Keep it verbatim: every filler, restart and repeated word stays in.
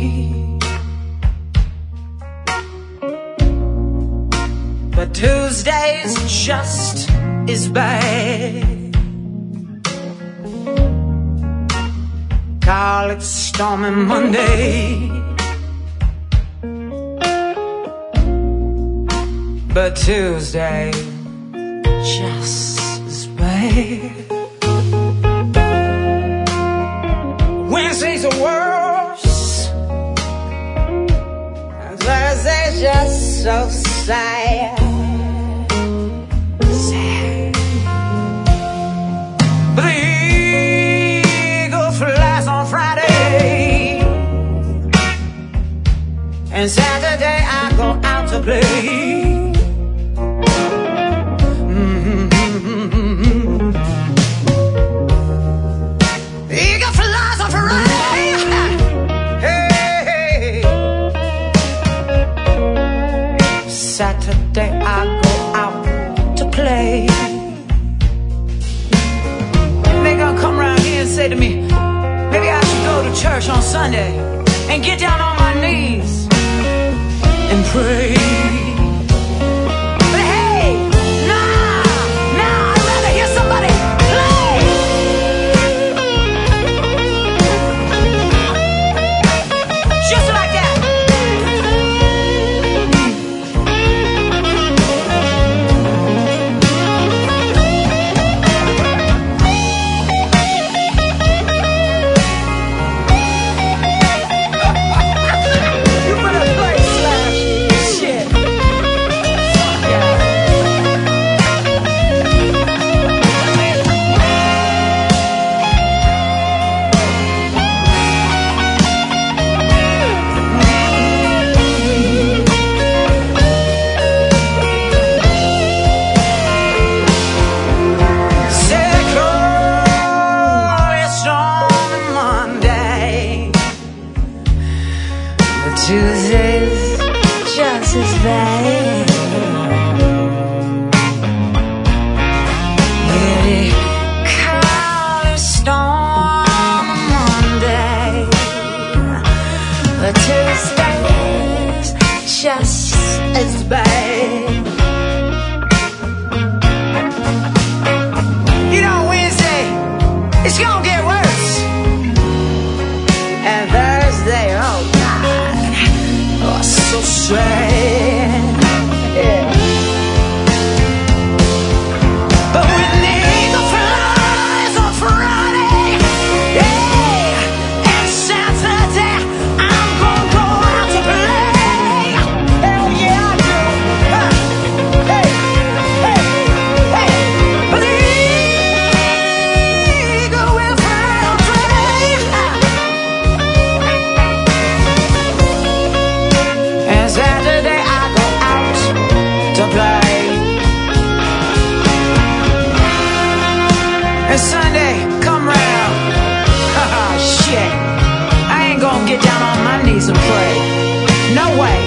But Tuesday's just as bad. Call it stormy Monday, but Tuesday just as bad. Wednesday's the worst, and Thursday's just so sad. Sad. But the eagle flies on Friday, and Saturday I go out to play. Saturday I go out to play. They gonna come around here and say to me, maybe I should go to church on Sunday and get down on my knees and pray. But hey, nah, nah, I'd rather hear somebody play. Just like that. Tuesday's just as bad. Really call it storm Monday, but Tuesday's just as bad. You know, Wednesday, it's gonna get worse, and Thursday, oh God, oh, so sad, yeah. But when the eagle flies on Friday, yeah, and Saturday, I'm gonna go out to play. Hell yeah, I do. Huh. Hey, hey, hey. But the eagle will fly on Friday, and Saturday I go out to play. And Sunday come round, haha, shit, I ain't gonna get down on my knees and pray. No way.